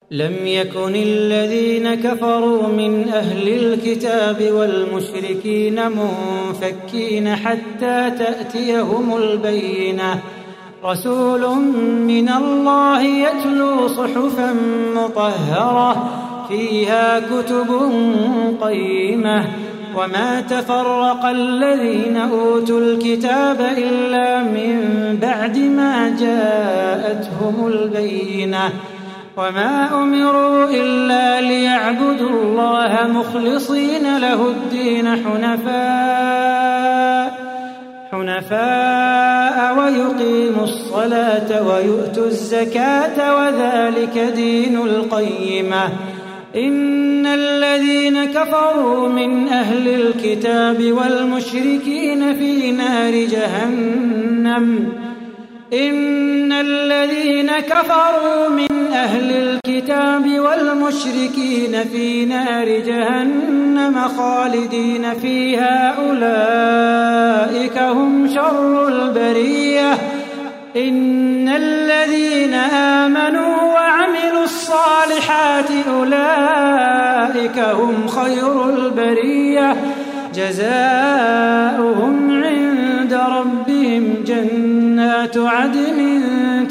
لم يكن الذين كفروا من أهل الكتاب والمشركين منفكين حتى تأتيهم البينة رسول من الله يتلو صحفا مطهرة فيها كتب قيمة وما تفرق الذين أوتوا الكتاب إلا من بعد ما جاءتهم البينة وما أمروا إلا ليعبدوا الله مخلصين له الدين حنفاء ويقيموا الصلاة ويؤتوا الزكاة وذلك دين القيمة إن الذين كفروا من أهل الكتاب والمشركين في نار جهنم إن الذين كفروا من أهل الكتاب والمشركين في نار جهنم خالدين فيها أولئك هم شر البرية إن الذين آمنوا وعملوا الصالحات أولئك هم خير البرية جزاؤهم عند ربهم جنات عدن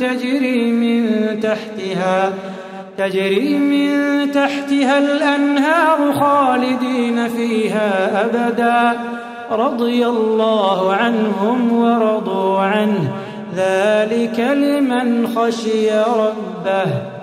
تجري من تحتها الأنهار خالدين فيها أبدا رضي الله عنهم ورضوا عنه ذلك لمن خشي ربه